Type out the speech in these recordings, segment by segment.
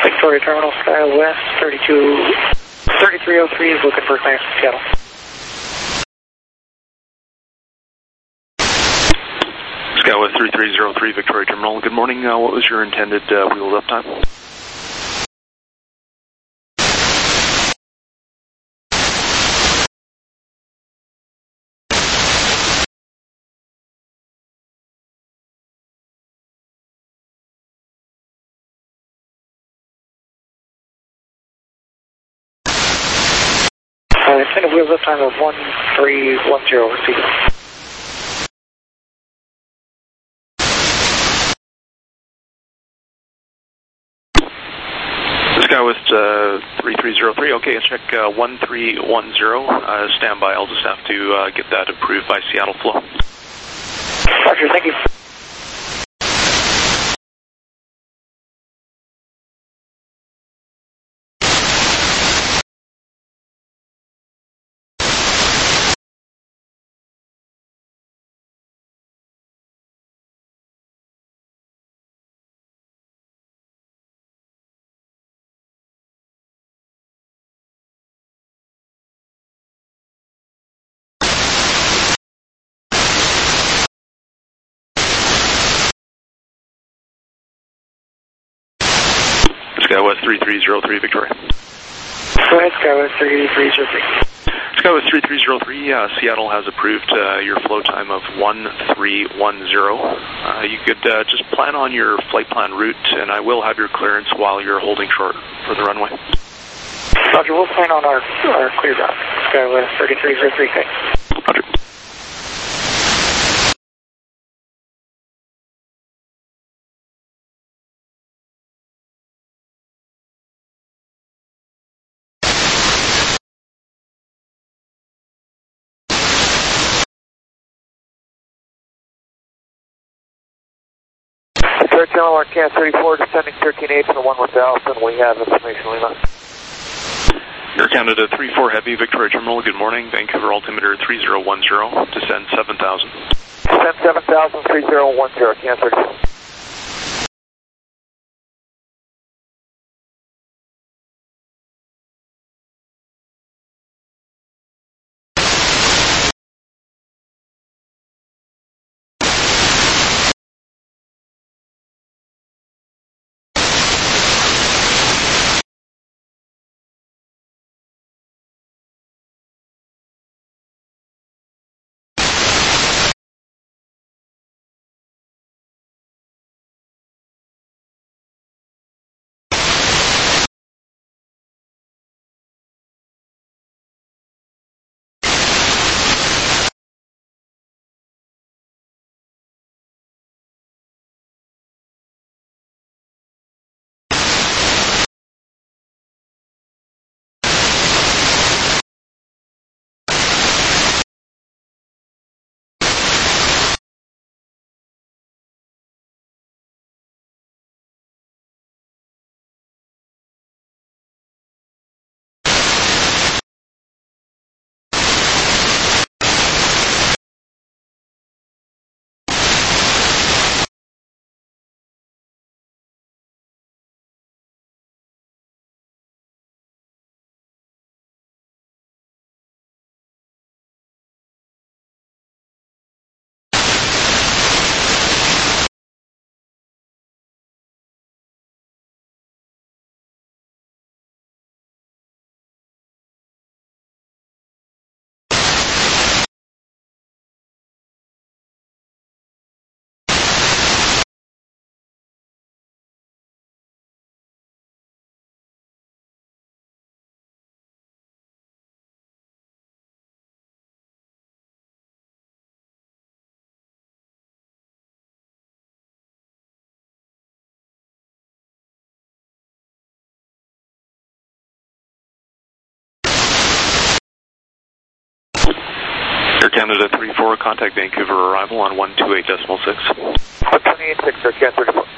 Victoria Terminal, SkyWest 3303 is looking for a clearance to Seattle. SkyWest 3303, Victoria Terminal. Good morning. What was your intended wheel up time? Intended wheels up time of 1310, received. SkyWest 3303, okay, check 1310, stand by, I'll just have to get that approved by Seattle Flow. Roger, thank you. SkyWest 3303, Victoria. Go ahead, SkyWest 3303. SkyWest 3303, Seattle has approved your flow time of 1310. You could just plan on your flight plan route, and I will have your clearance while you're holding short for the runway. Roger, we'll plan on our clear route. SkyWest 3303, thanks. Roger. Third Channel RCAS 34, descending 13H on the one with Alpha, and we have information, Lima. Air Canada 34 Heavy, Victoria Terminal, good morning. Vancouver altimeter 3010, descend 7000. Descend 7000, 3010, RCAS 34. Air Canada 34, contact Vancouver arrival on 128.6. 128.6, Air Canada 34.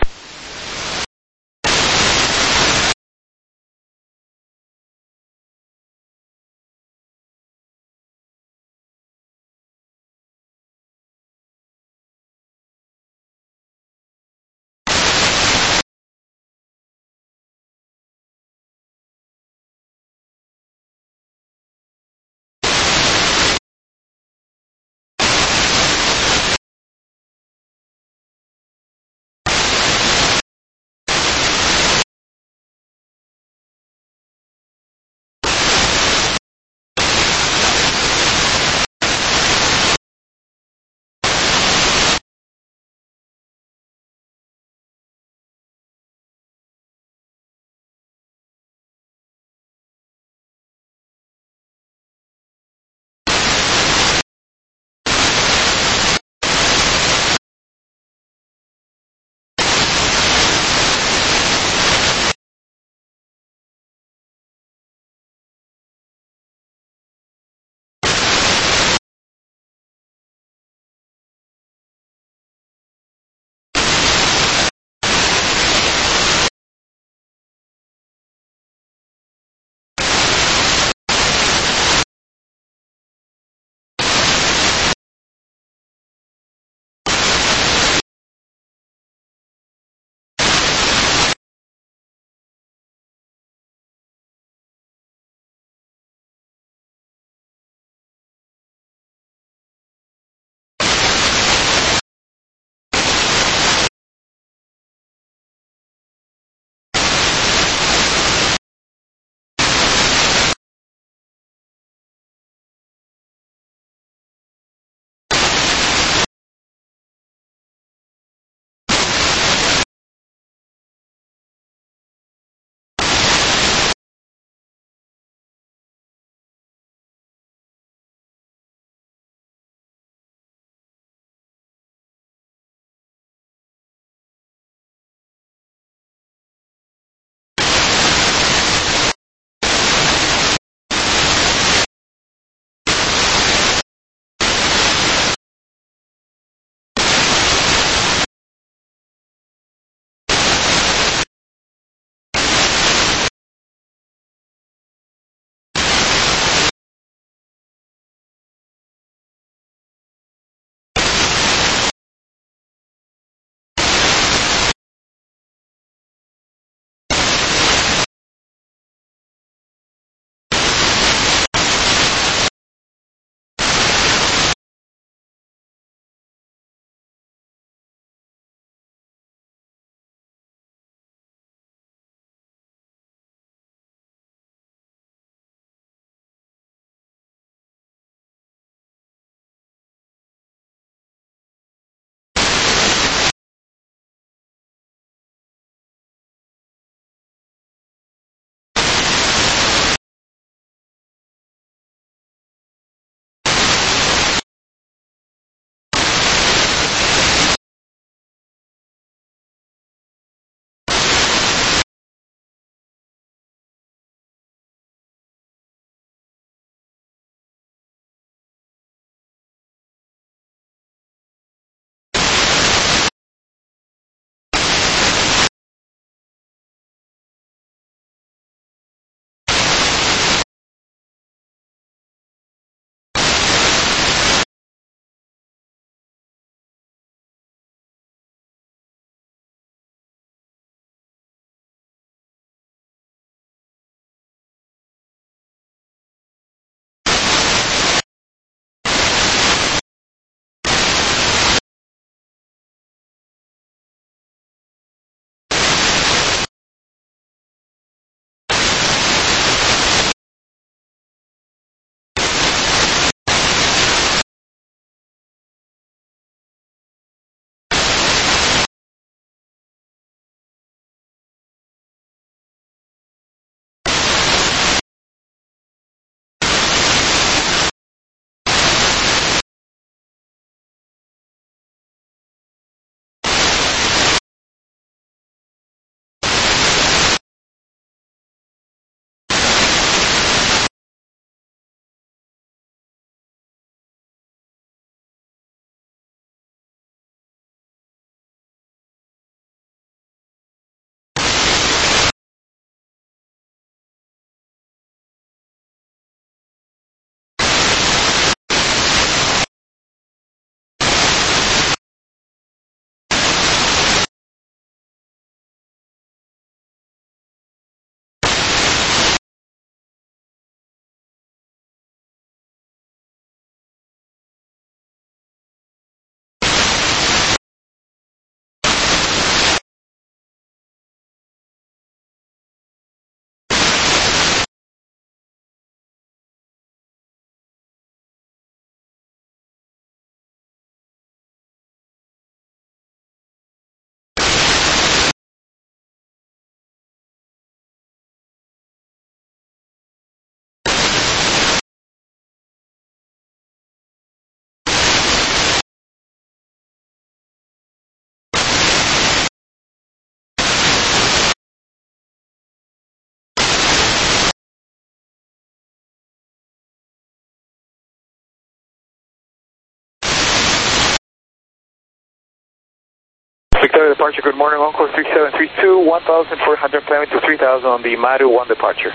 Victoria departure, good morning, Encore 3732, 1,400 climbing to 3,000 on the Maru 1 departure.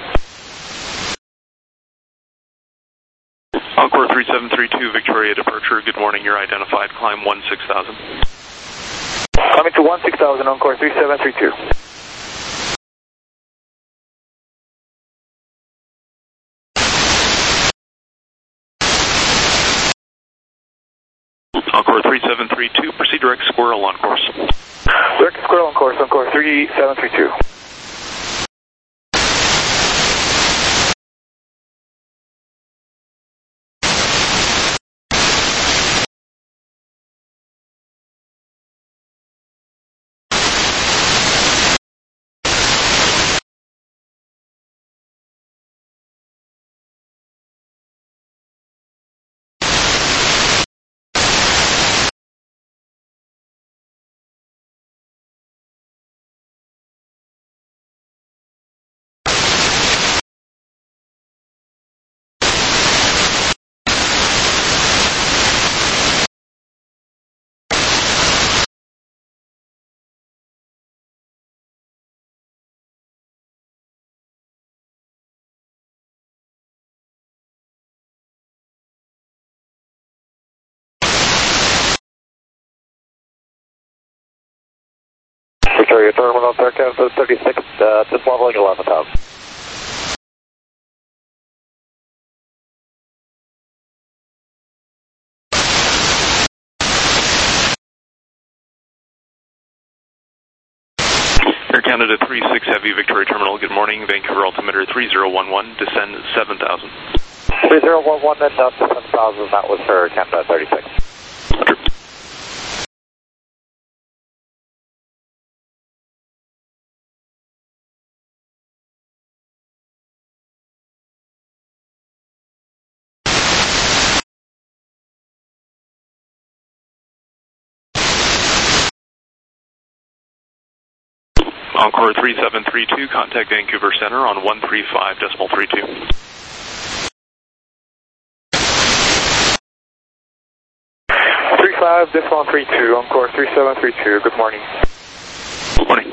Encore 3732, Victoria departure, good morning, you're identified, climb 16,000. Coming to 16,000, Encore 3732. Encore 3732, proceed direct squirrel on course. Direct squirrel on course, Encore 3732. Victoria, terminal aircraft 36, just leveling 11,000. Air Canada 36 Heavy, Victoria Terminal, good morning, Vancouver altimeter 3011, descend 7,000. 3011 and up to 7,000, that was for Canada 36. Encore 3732, contact Vancouver Center on 135.32. 35.32, Encore 3732, good morning. Morning.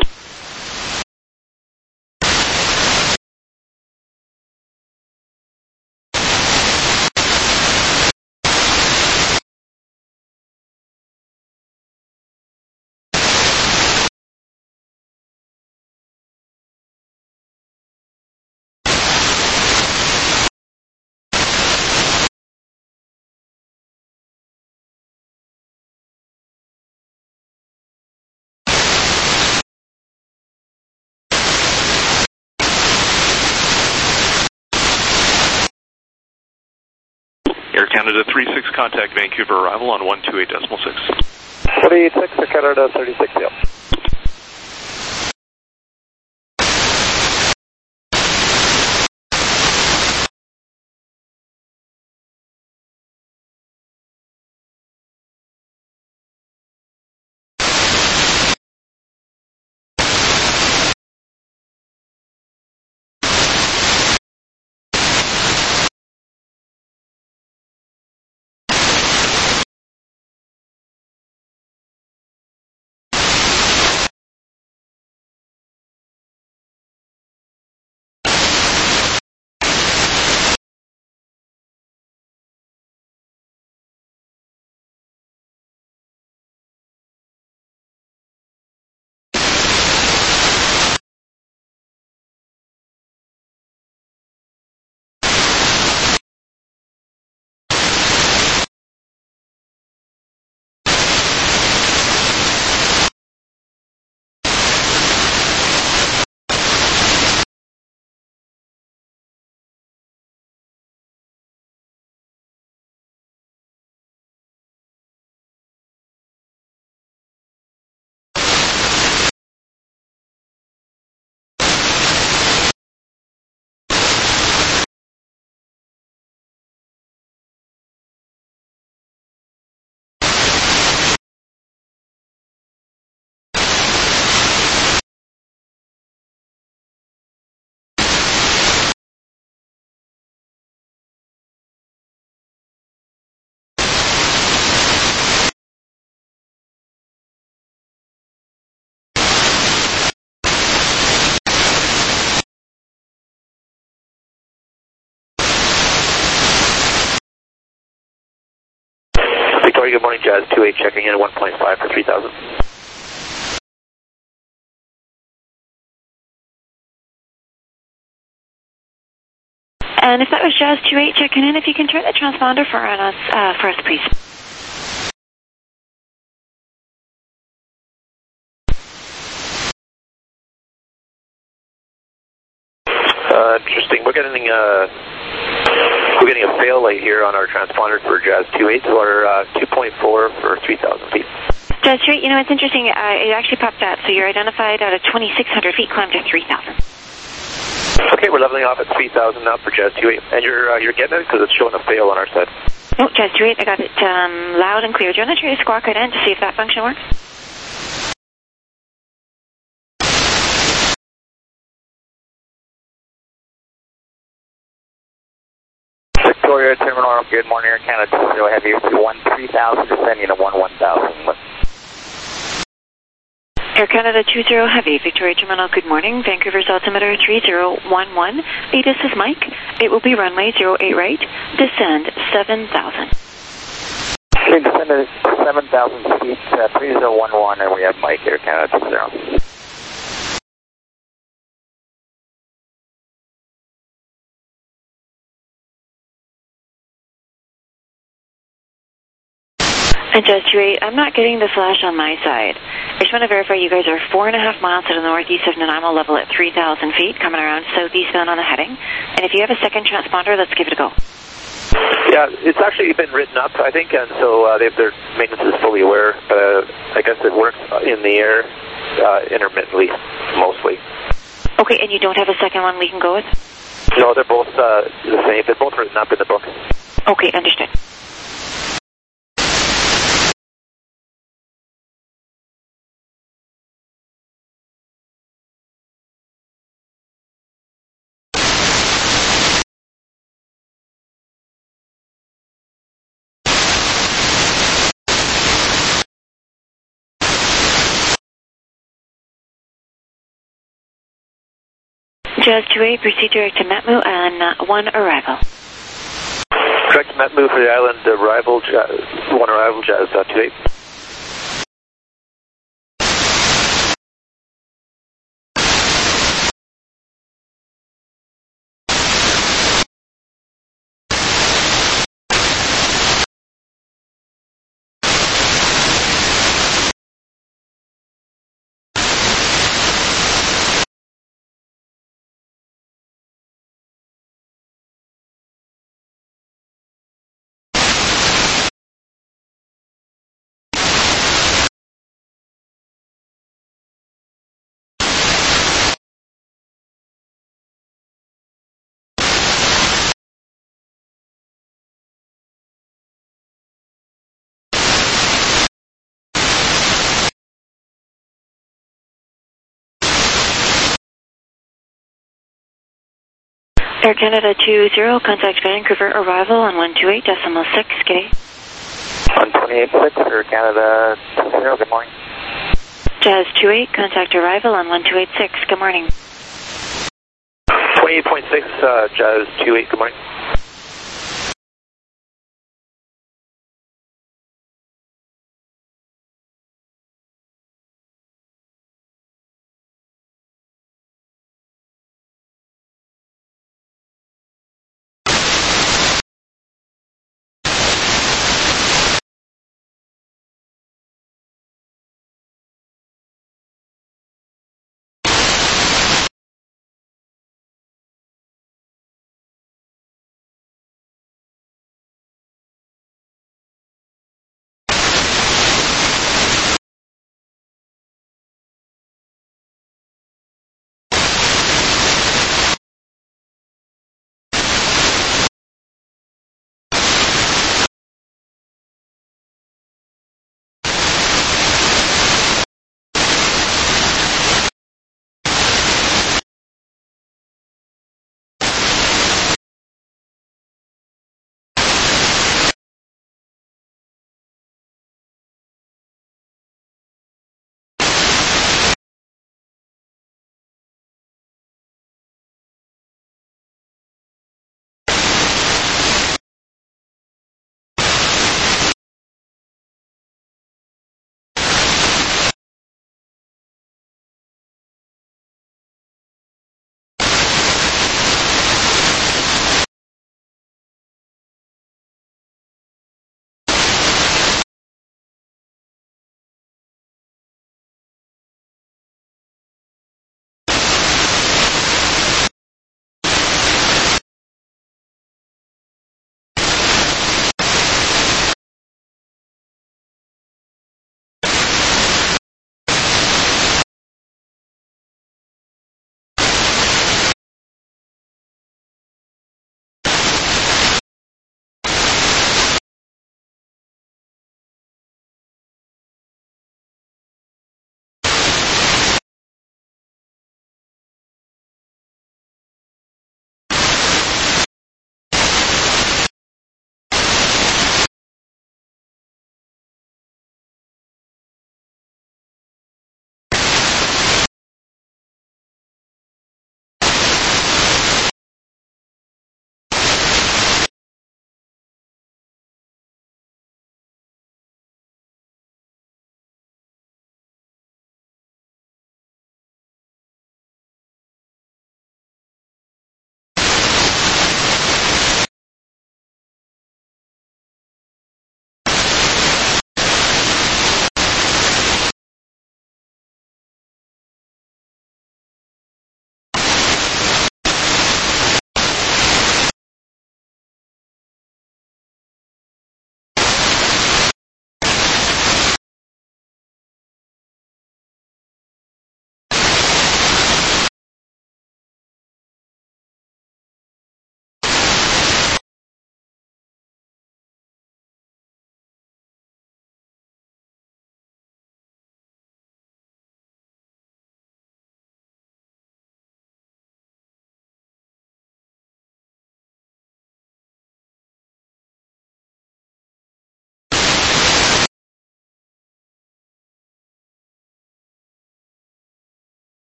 Air Canada 36, contact Vancouver arrival on 128.6. 46 for Canada 36, yep. Victoria, good morning, Jazz 28 checking in at 1.5 for 3000. And if that was Jazz 28 checking in, if you can turn the transponder for us, please. Interesting. We're getting a fail light here on our transponder for Jazz 28, so our 2.4 for 3,000 feet. Jazz 28, you know, it's interesting. It actually popped out. So you're identified out of 2,600 feet, climbed to 3,000. Okay, we're leveling off at 3,000 now for Jazz 28. And you're getting it because it's showing a fail on our side. No, Jazz 28, I got it loud and clear. Do you want to try to squawk it in to see if that function works? Victoria Terminal, good morning, Air Canada 20 Heavy, 3000, descending to 11,000. Air Canada 20 Heavy, Victoria Terminal, good morning. Vancouver's altimeter 3011. Hey, this is Mike. It will be runway 08 right, descend 7,000. Okay, descend to 7,000 feet, 3011, and we have Mike, Air Canada 20. And Jazz 28, I'm not getting the flash on my side. I just want to verify you guys are 4.5 miles to the northeast of Nanaimo, level at 3,000 feet, coming around southeastbound on the heading. And if you have a second transponder, let's give it a go. Yeah, it's actually been written up, I think, and so their maintenance is fully aware. I guess it works in the air intermittently, mostly. Okay, and you don't have a second one we can go with? No, they're both the same. They're both written up in the book. Okay, understood. Jazz 28, proceed direct to Matmu and 1 arrival. Direct to Matmu for the island arrival, 1 arrival, Jazz 28. Air Canada 20, contact Vancouver, arrival on 128.6, G'day. 128.6, Air Canada 20, good morning. Jazz 28, contact arrival on 1286, good morning. 28.6, Jazz 28, good morning.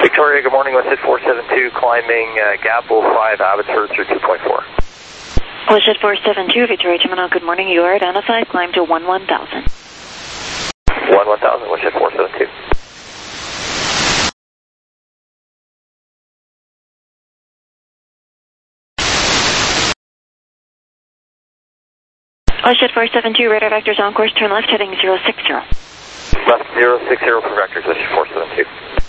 Victoria, good morning. Westjet 472, climbing Gap 05, Abbotsford through 2.4. Westjet 472, Victoria Terminal, good morning. You are identified. Climb to 11,000. 11,000, Westjet 472. Westjet 472, radar vectors on course, turn left, heading 060. Left 060 for vectors, Westjet 472.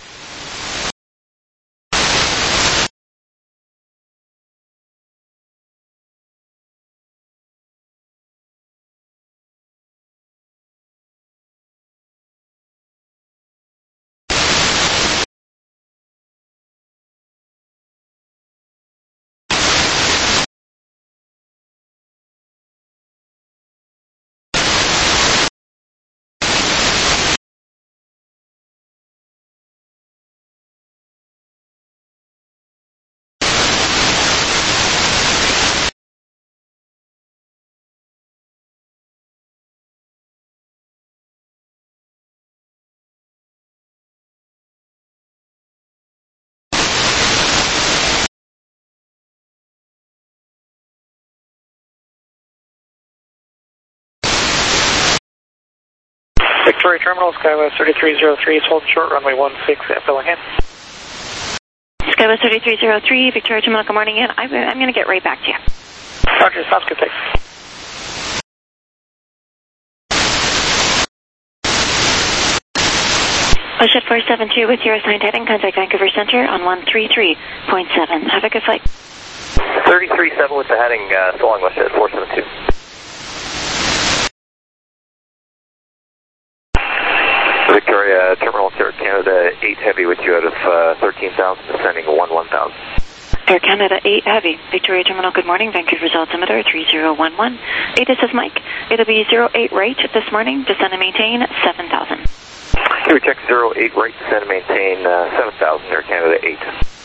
Victoria Terminal, Skywest 3303 is holding short, runway 16 at Bellingham. Skywest 3303, Victoria Terminal, good morning. I'm going to get right back to you. Roger, sounds good, thanks. Westjet 472 with your assigned heading, contact Vancouver Center on 133.7. Have a good flight. 33.7 with the heading, so long, Westjet 472. Victoria Terminal, Air Canada 8 Heavy with you out of 13,000, descending 11,000. Air Canada 8 Heavy, Victoria Terminal, good morning. Vancouver's altimeter 3011. 8, this is Mike. It'll be 08 right this morning, descend and maintain 7,000. Here we check 08 right, descend and maintain 7,000, Air Canada 8.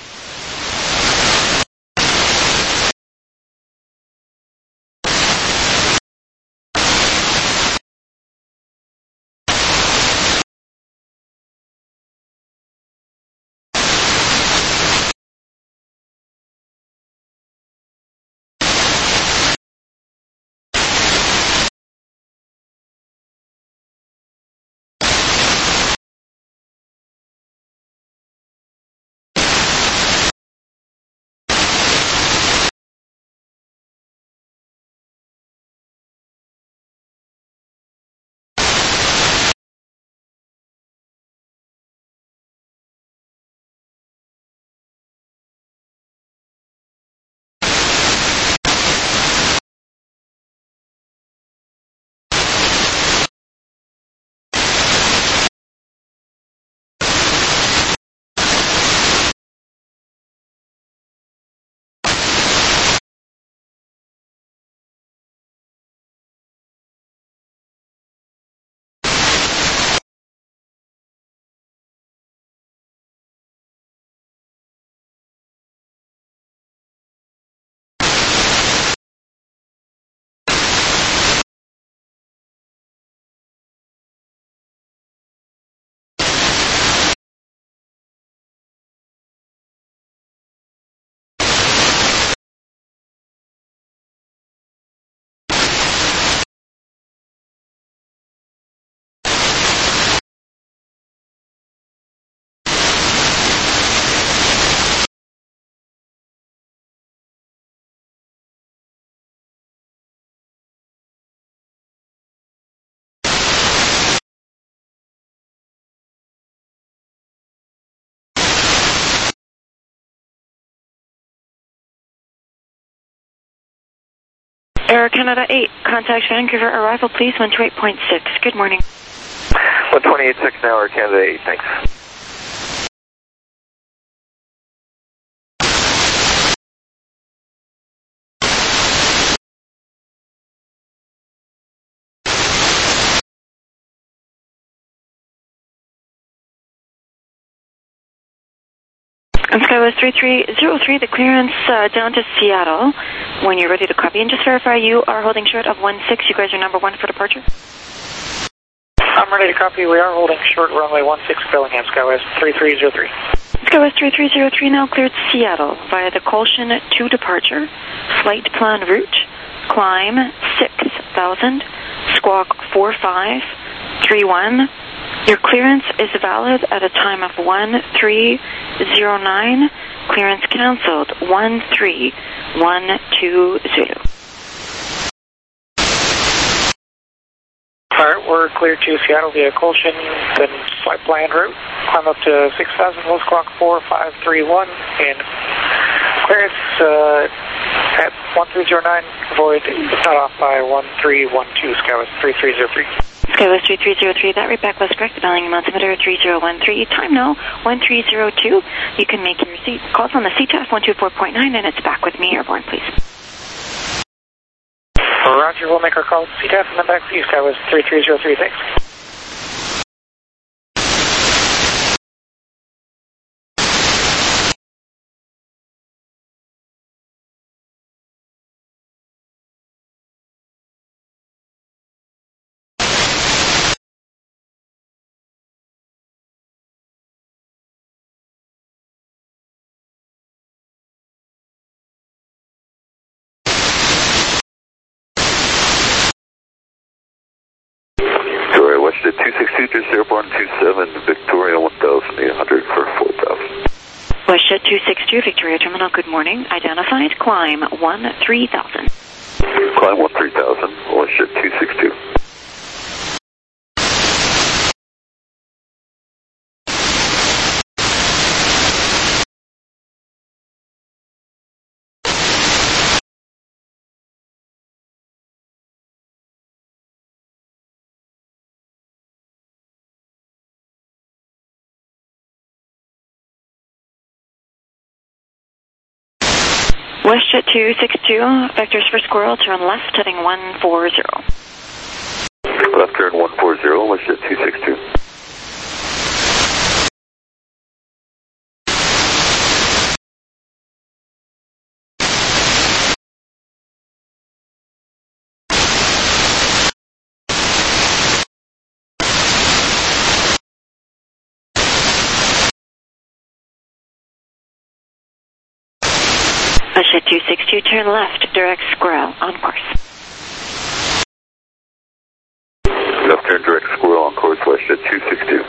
Air Canada 8, contact Vancouver, arrival please, 128.6. Good morning. 128.6 now, Air Canada 8, thanks. And Skywest 3303, the clearance down to Seattle. When you're ready to copy, and just verify you are holding short of 16. You guys are number 1 for departure. I'm ready to copy. We are holding short, runway 16 Bellingham, Skywest 3303. SkyWest 3303 now cleared Seattle via the Colshan 2 departure, flight plan route, climb 6,000, squawk 4531. Your clearance is valid at a time of 1309. Clearance cancelled 1312 Zulu. Alright, we're cleared to Seattle via Colshan, then flight plan route. Climb up to 6,000, low squawk 4531, and clearance at 1309, void cut off by 1312, SkyWest 3303. SkyWest 3303, that read back was correct. Dialing altimeter 3013, time now 1302. You can make your calls on the CTAF 124.9, and it's back with me, airborne, please. Roger, we'll make our call to CTAF and then back to you, SkyWest 3303, thanks. Westjet 262, just airborne 27, Victoria 1800 for 4,000. Westjet 262, Victoria Terminal, good morning. Identified, climb 13,000. Climb 13,000, Westjet 262. Westjet 262, vectors for Squirrel, turn left, heading 140. Left turn 140, Westjet 262. Westjet 262, turn left, direct Squirrel, on course. Left turn direct Squirrel on course, Westjet 262.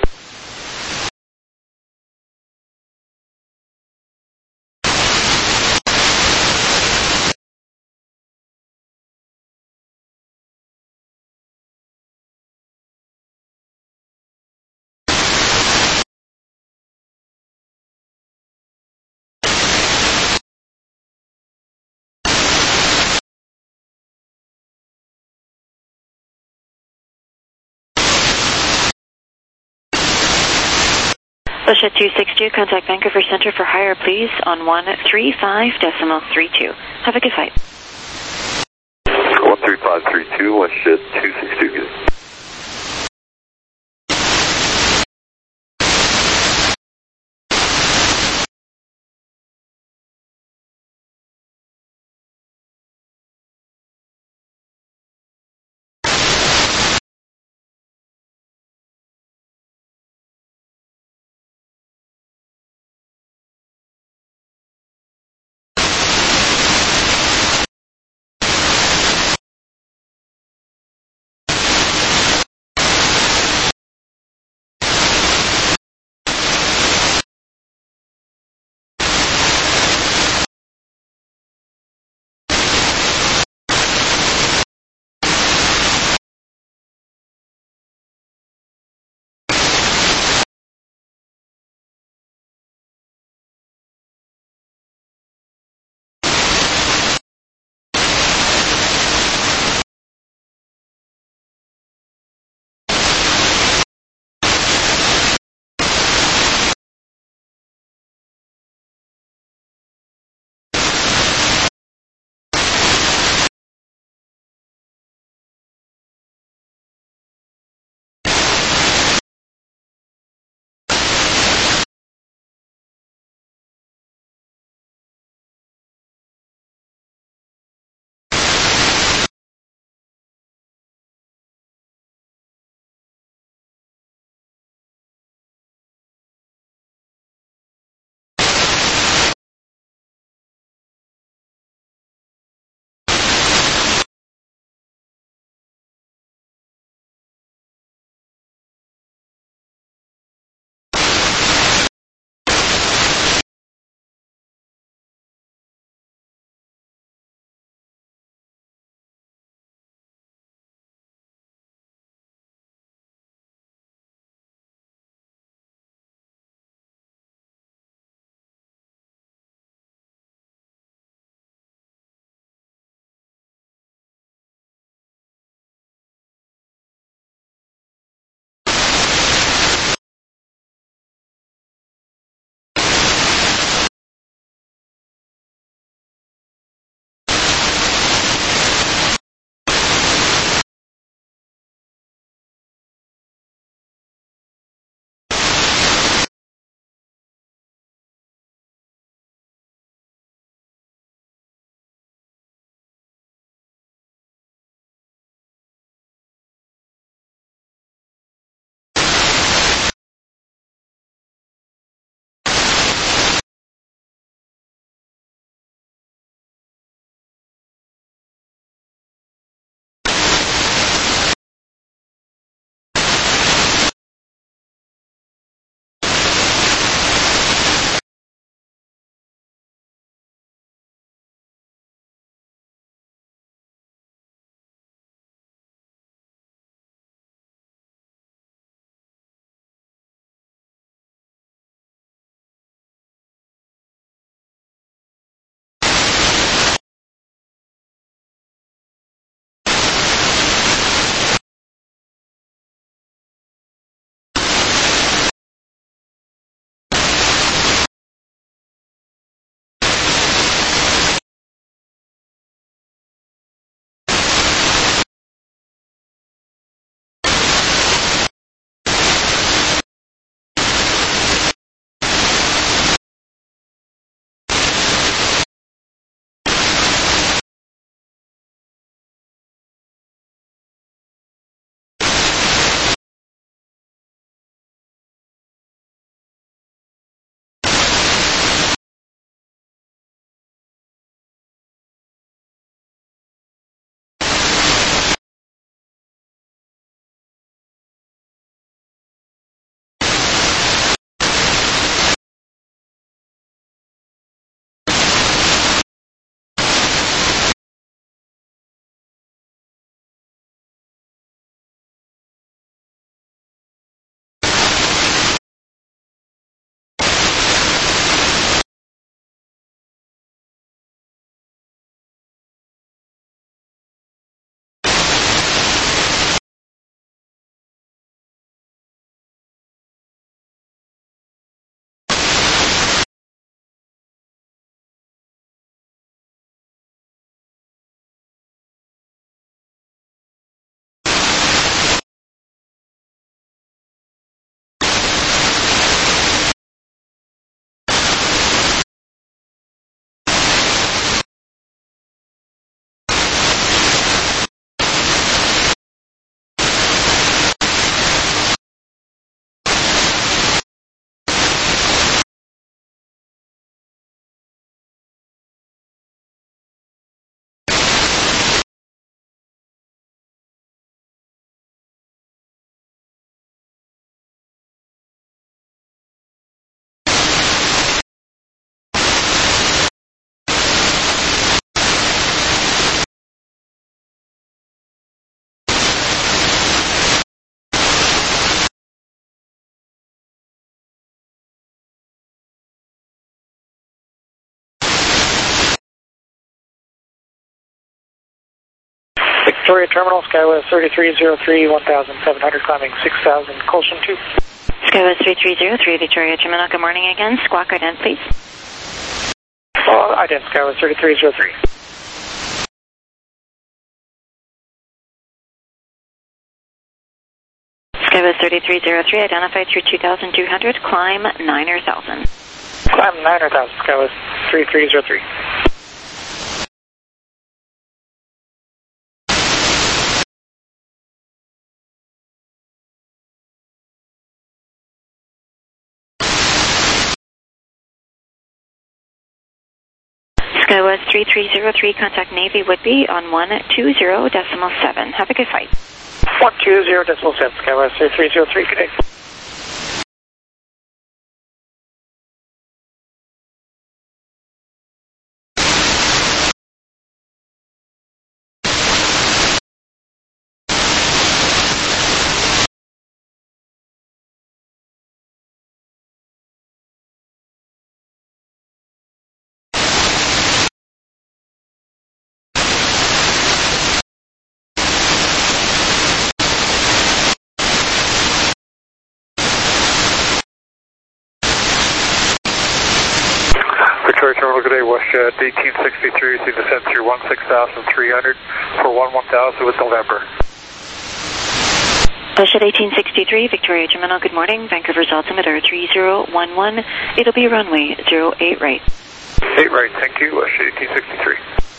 Westjet 262, contact Vancouver Center for higher, please, on 135.32. Have a good flight. 13532, Westjet 262, good. Victoria Terminal, SkyWest 3303, 1700, climbing 6000, Colson 2. SkyWest 3303, Victoria Terminal, good morning again. Squawk ident, please. Ident, SkyWest 3303. SkyWest 3303, identified through 2200, climb 9000. Climb 9000, SkyWest 3303. SkyWest 3303, contact Navy Woodby on 120.7. Have a good flight. 120.7, SkyWest 3303, good day. Victoria Terminal, good day, WestJet 1863, see descent through 16,300 for 11,000 with November. WestJet 1863, Victoria Terminal, good morning. Vancouver's altimeter 3011. It'll be runway 08 right. 8 right, thank you, WestJet 1863.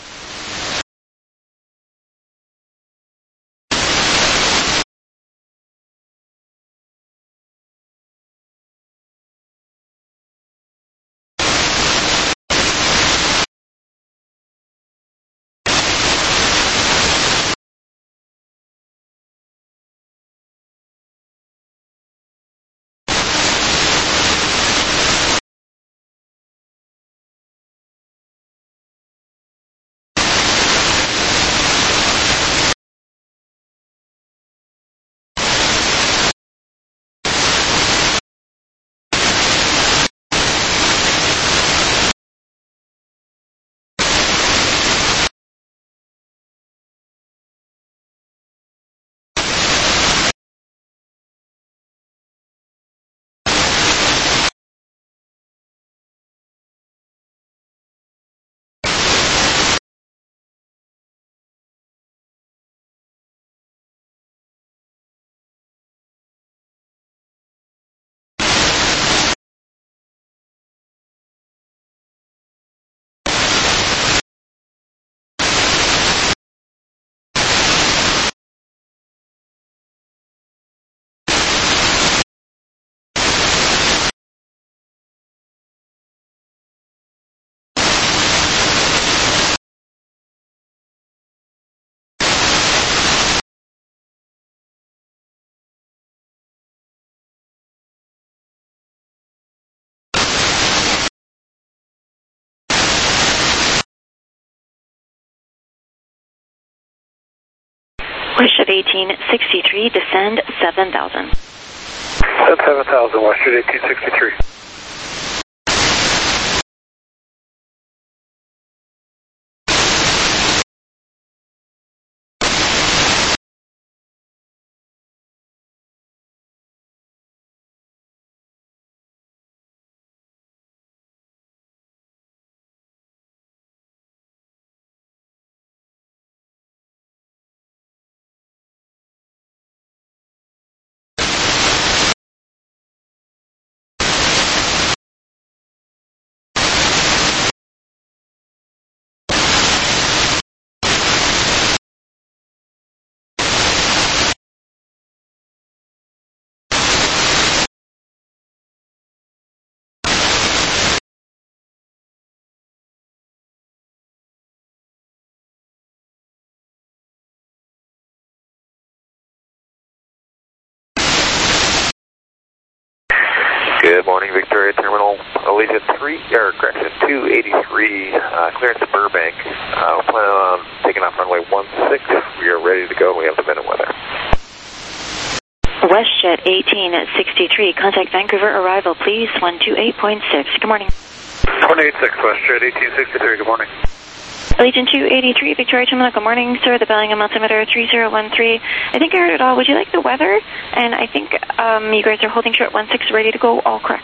WestJet 1863, descend 7000. Descend 7,000, WestJet 1863. Good morning, Victoria Terminal. Allegiant 283, clearance to Burbank. We're planning on taking off runway 16. We are ready to go. We have the minute weather. WestJet 1863, contact Vancouver arrival, please, 128.6. Good morning. 186, WestJet 1863, good morning. Allegiant 283, Victoria Terminal, good morning, sir. The Bellingham altimeter 3013. I think I heard it all. Would you like the weather? And I think you guys are holding short 16, ready to go, all correct.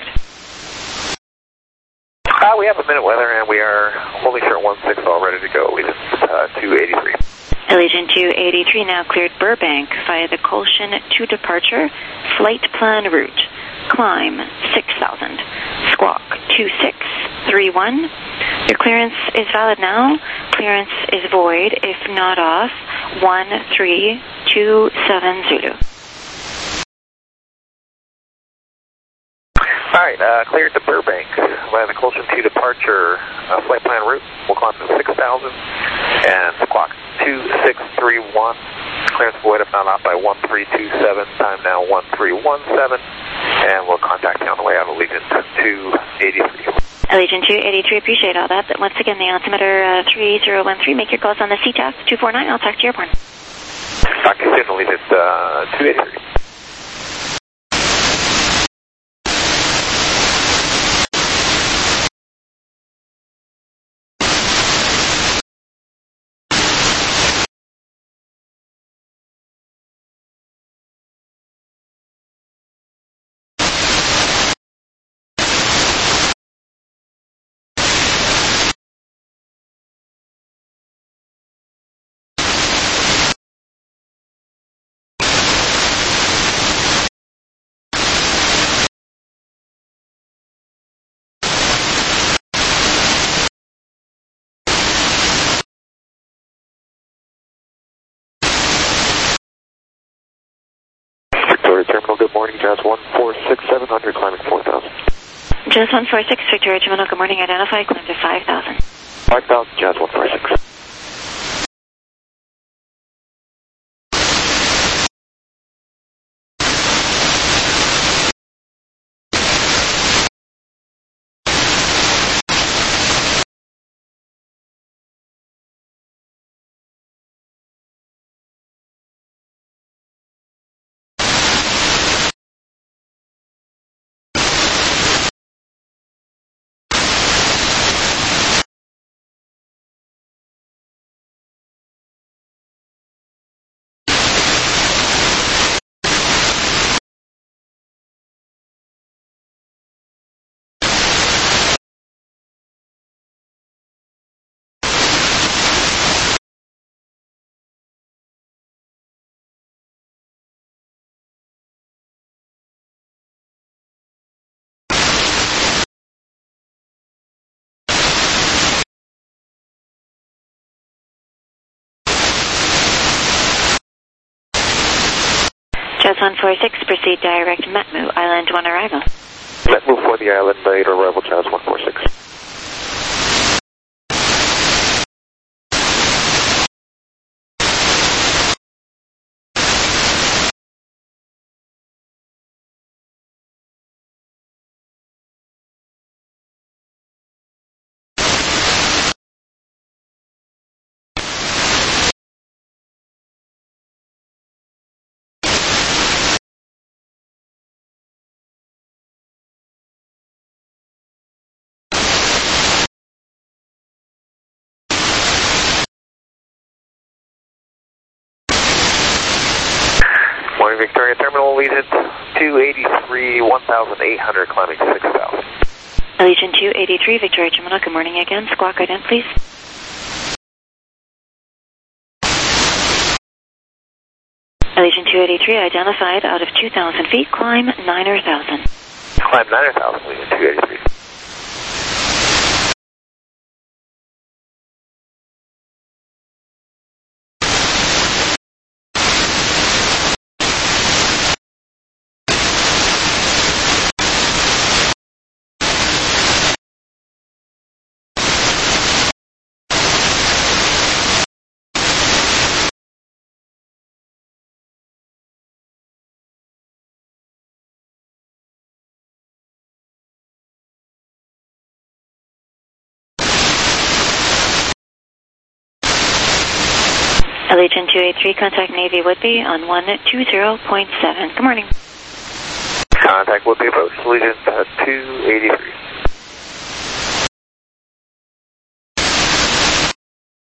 We have a minute weather, and we are holding short 16, all ready to go. Allegiant 283. Allegiant 283 now cleared Burbank via the Colshan to departure. Flight plan route. Climb 6000. Squawk 2631. Your clearance is valid now. Clearance is void if not off. 1327 Zulu. All right, cleared to Burbank via the Colshan to departure flight plan route. We'll climb to 6000 and squawk 2631. Clearance void if not off by 1327. Time now 1317. And we'll contact you on the way out of Allegiant 283. Allegiant 283, appreciate all that. Once again, the altimeter 3013. Make your calls on the CTAF 249. I'll talk to you airborne. Talk to you soon, Allegiant 283. Terminal, good morning, Jazz 146700, climbing 4000. Jazz 146, Victoria Terminal, good morning, identify, climb to 5000. 5000, Jazz 146. Jazz 146, proceed direct Metmu, Island 1 arrival. Metmu for the island, later arrival, Jazz 146. Morning, Victoria Terminal, Allegiant 283, 1800, climbing 6000. Allegiant 283, Victoria Terminal, good morning again. Squawk ident, please. Allegiant 283, identified out of 2,000 feet, climb 9,000. Climb 9,000, Allegiant 283. Allegiant 283, contact Navy Woodby on 120.7. Good morning. Contact Woodby approach, Allegiant 283.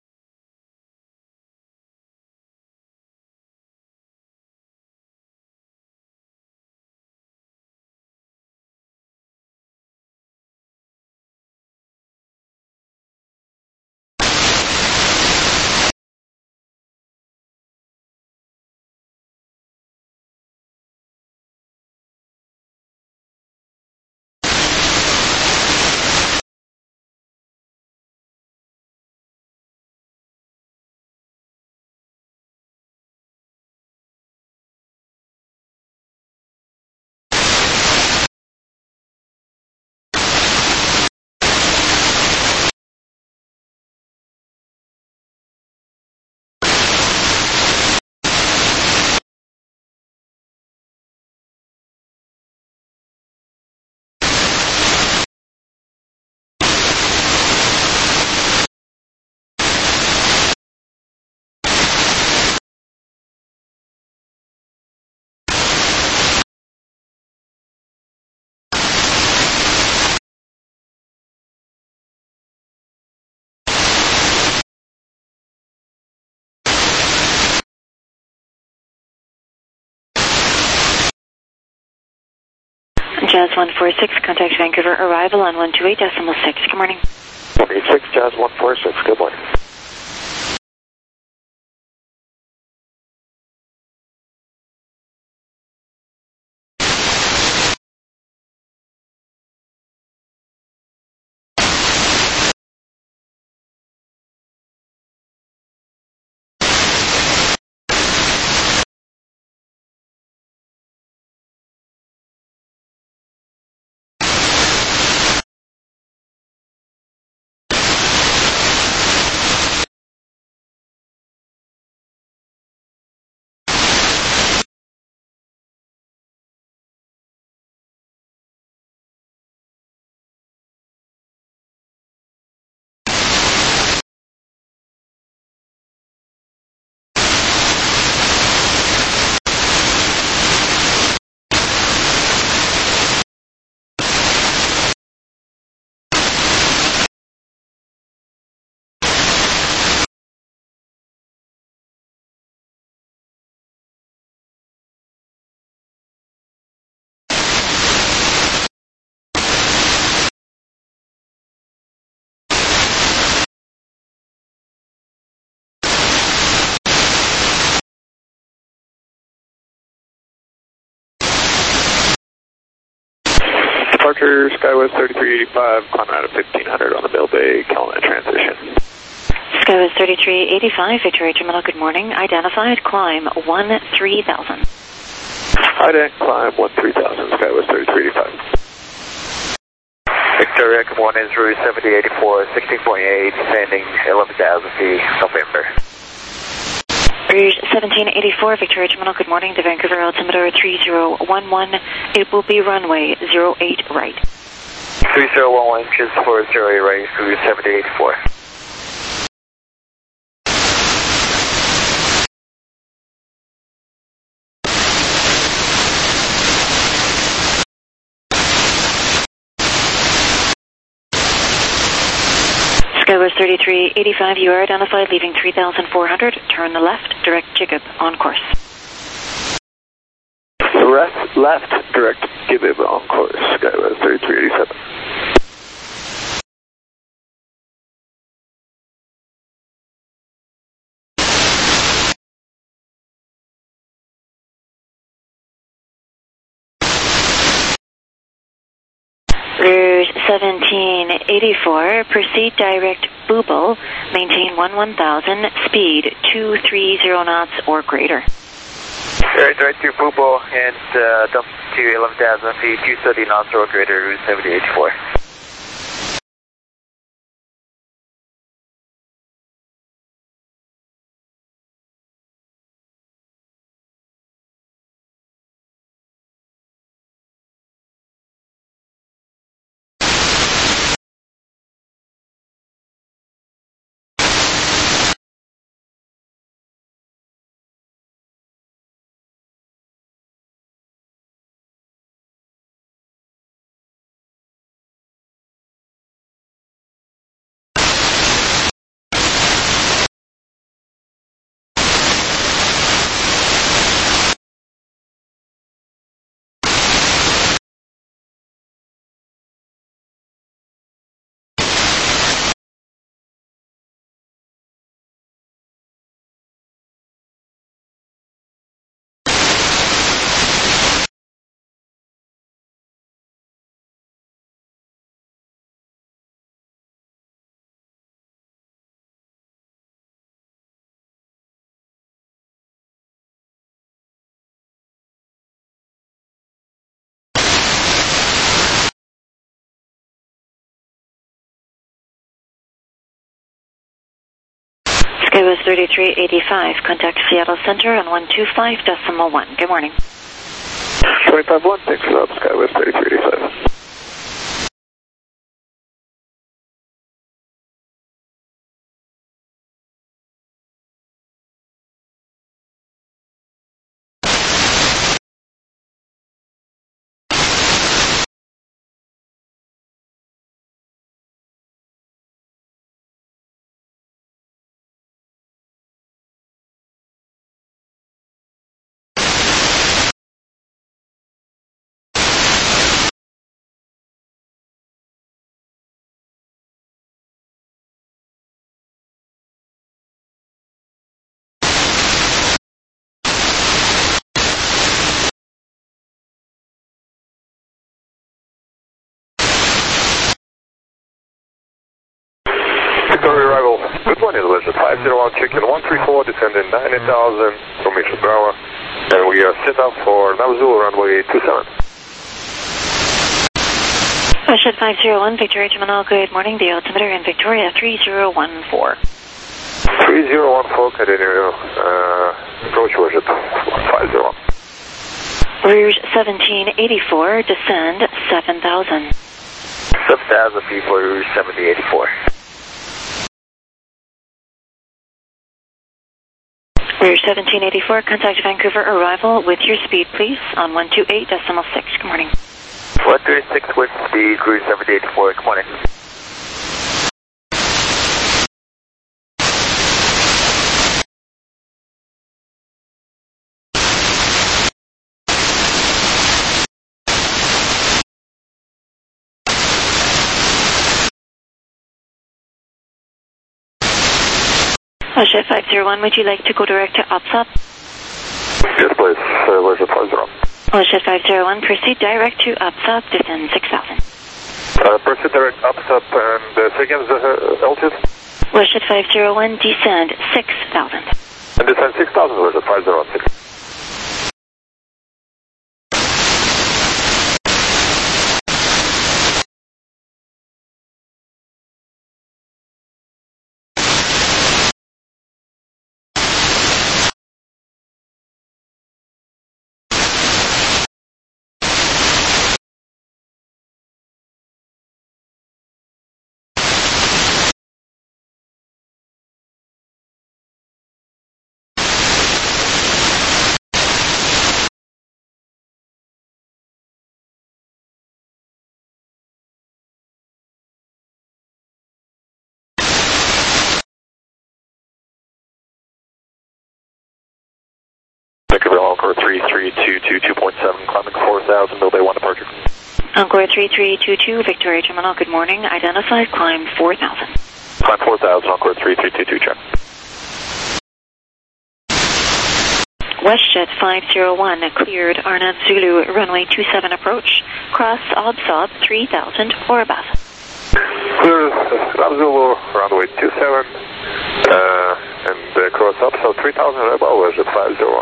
Jazz 146, contact Vancouver, arrival on 128.6. Good morning. 186 Jazz 146, good morning. Departure Skywest 3385, climbing out of 1500 on the Mill Bay, Kelowna transition. Skywest 3385, Victoria Terminal, good morning. Identified, climb 13,000. IDEC, climb 13,000, Skywest 3385. Victoria, good morning, it's Route 7084, 16.8, descending 11,000 feet, November. Rouge 1784, Victoria Terminal, good morning. The Vancouver altimeter 3011. It will be runway 08 right. 3011 inches for 08 right, Rouge 7084. Skywest 3385, you are identified, leaving 3,400. Turn the left, direct Jigab on course. Left, direct Jigab on course, Skywest 3387. Rouge 1784, proceed direct Booble, maintain 11,000, speed 230 knots or greater. Direct to Booble and dump to 11,000 feet, 230 knots or greater, Route 7084. Skywest 3385, contact Seattle Center on 125.1. Good morning. 25-1, thanks for that, Skywest 3385. 501 chicken 134, descending 90,000 formation Bravo, and we are set up for Navzul runway 27. Westjet 501, Victoria Terminal, good morning. The altimeter in Victoria 3014. 3014, continue, approach Westjet 501. Rouge 1784, descend 7,000. 7,000 feet for Rouge 7084. Rouge 1784, contact Vancouver arrival with your speed, please, on 128.6. Good morning. 136 with speed, Rouge 7084, good morning. Westjet 501, would you like to go direct to OPSUP? Yes, please. Westjet 501. Westjet 501, proceed direct to OPSUP, descend 6,000. Proceed direct UPSUP and seconds altitude. Westjet 501, descend 6,000. And descend 6,000, Westjet 506. Vancouver Encore 3322, 2.7, climbing 4,000, Millbay 1 departure. Encore 3322, Victoria Terminal, good morning. Identified, climb 4,000. Climb 4,000, Encore 3322, check. Westjet 501, cleared Arnav Zulu, runway 27 approach. Cross OBSOB 3,000 or above. Clear Arnav Zulu, runway 27, and cross up, so 3,000 or above, Westjet 501.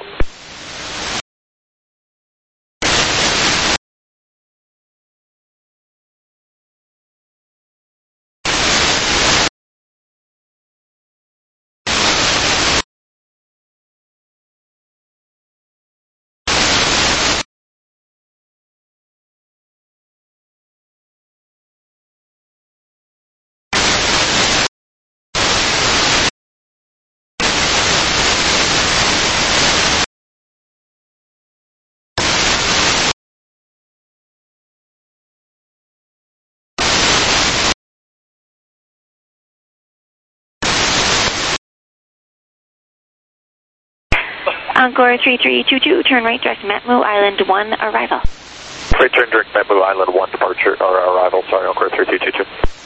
Encore 3322, turn right direct Matmu Island 1 arrival. Right turn direct Matmu Island 1 departure, or arrival, sorry, Encore 3322.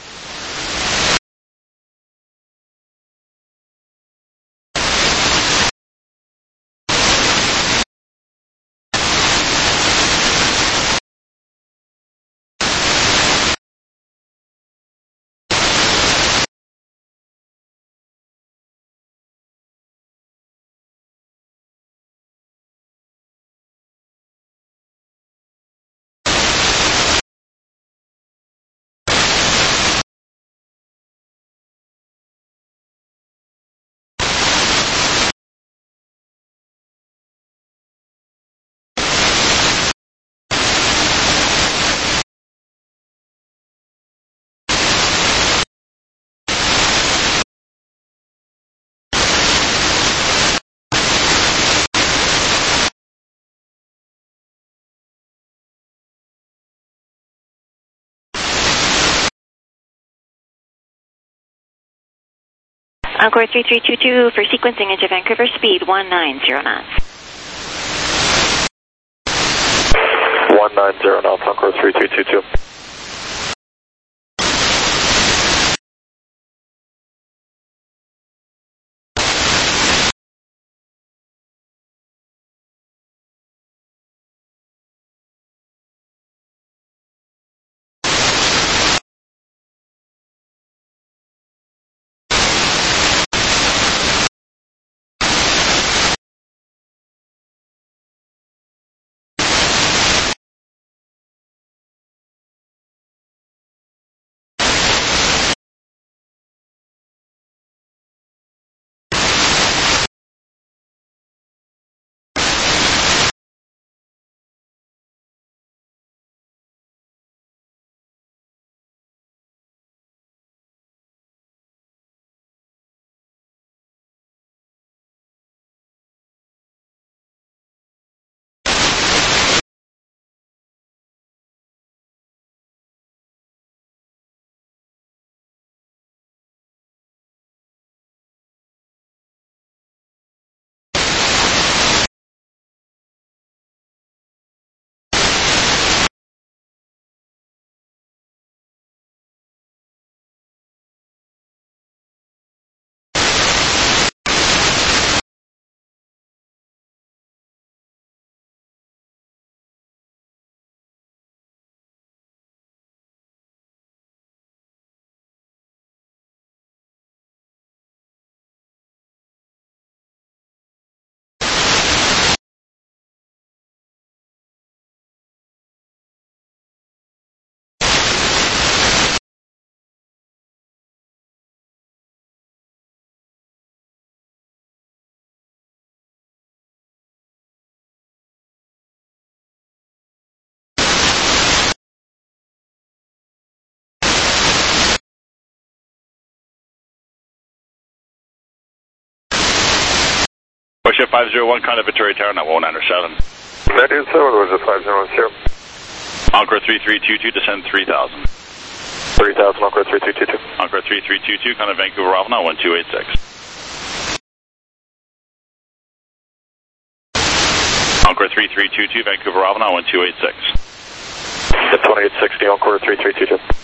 Encore 3322 for sequencing into Vancouver, speed 190 knots. 190 knots, Encore 3322. Westjet 501, contact Victoria Tower, now 1907. 907, was it 5010? Encore 3322, descend 3000. 3000, Encore 3322. Encore 3322, contact Vancouver Alpha, now 1286. Encore 3322, Vancouver Alpha, now 1286. 2860, Encore 3322.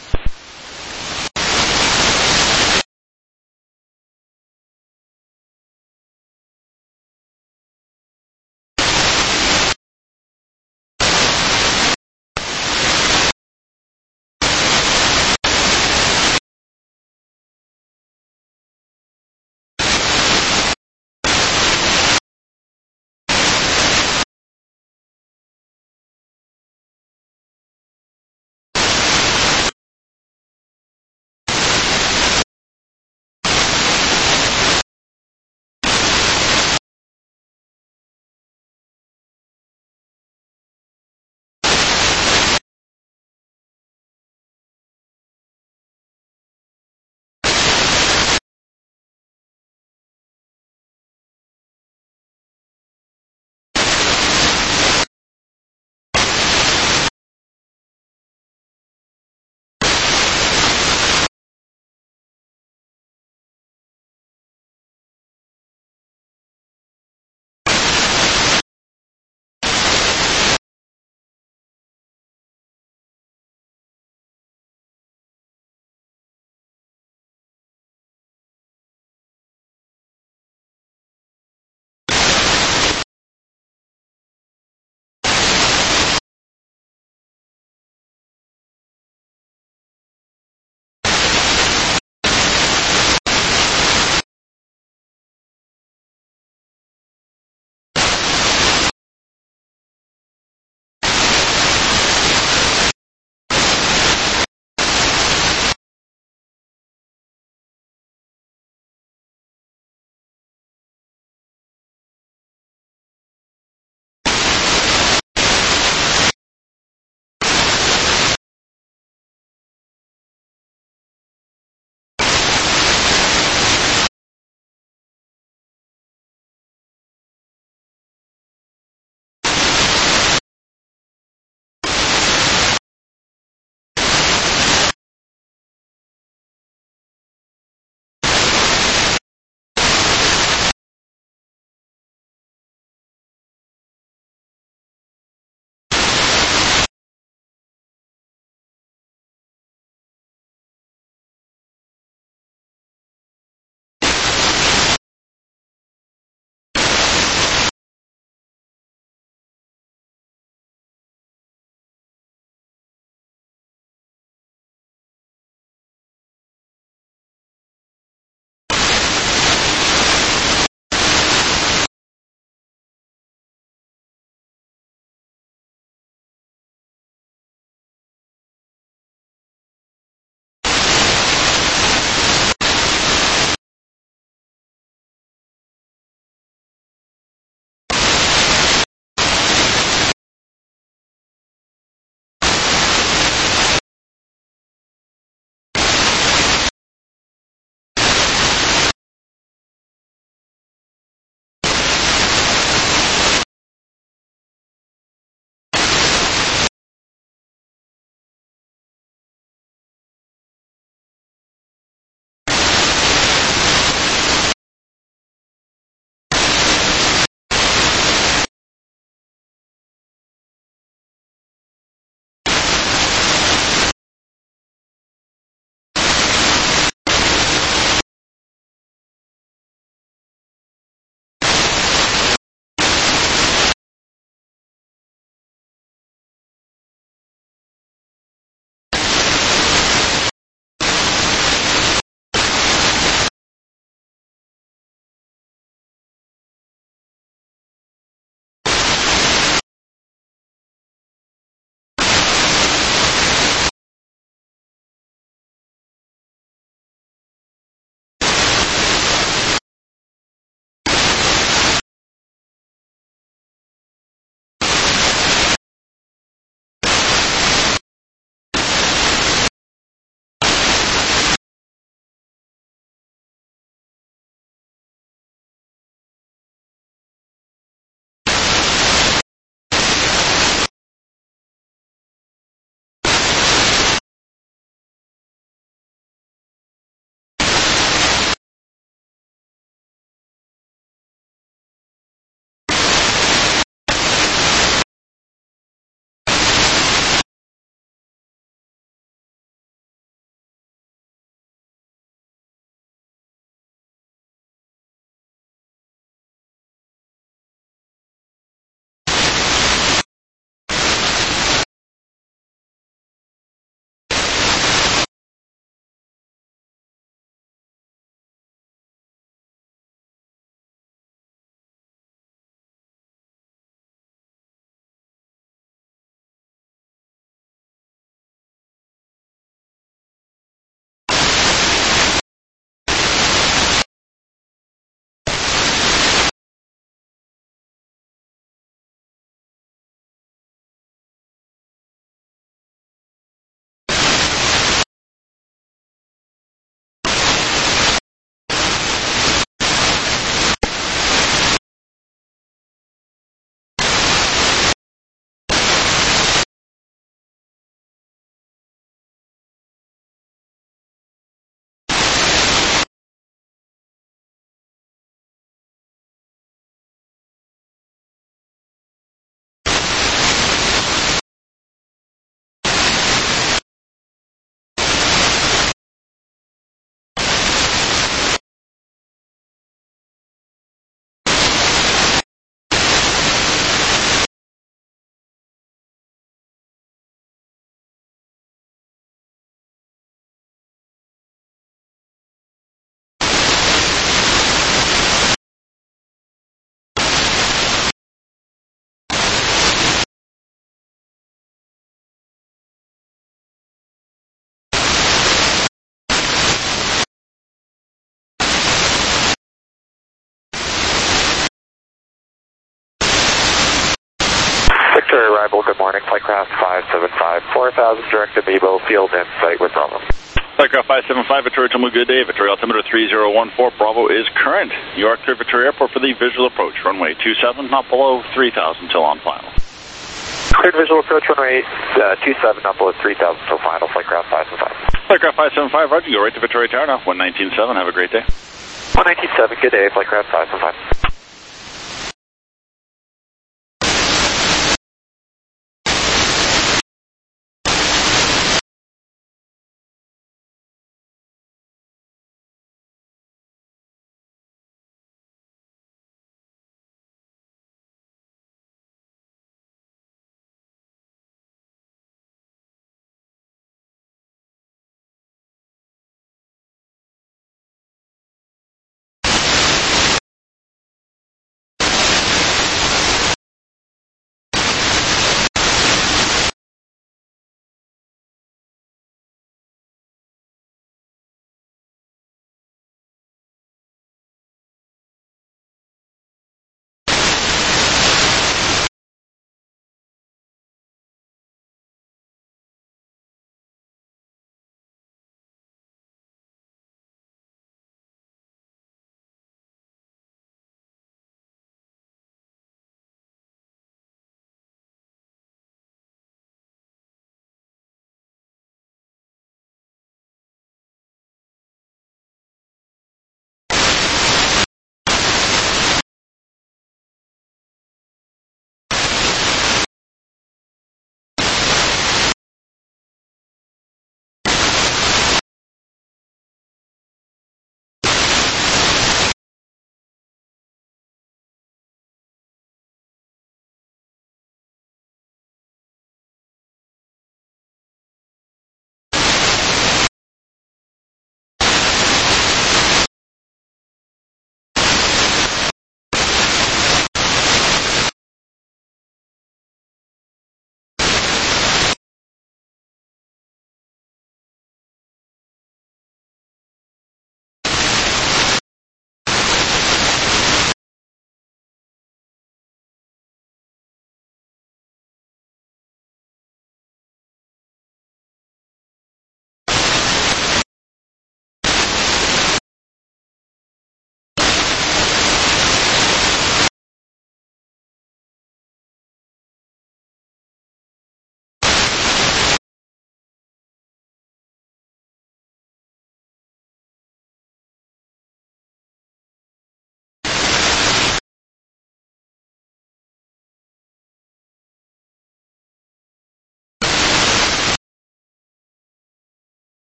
Victoria Arrival, good morning. Flightcraft 575, 4000, direct to Mebo, field in sight with Bravo. Flightcraft 575, Victoria Tomu, good day. Victoria altimeter 3014, Bravo is current. You are clear Victoria Airport for the visual approach. Runway 27, not below 3000 till on final. Cleared visual approach, runway 27, not below 3000 till final. Flightcraft 575. Flightcraft 575, roger. Go right to Victoria Tower now. 119.7, have a great day. 119.7, good day. Flightcraft 575.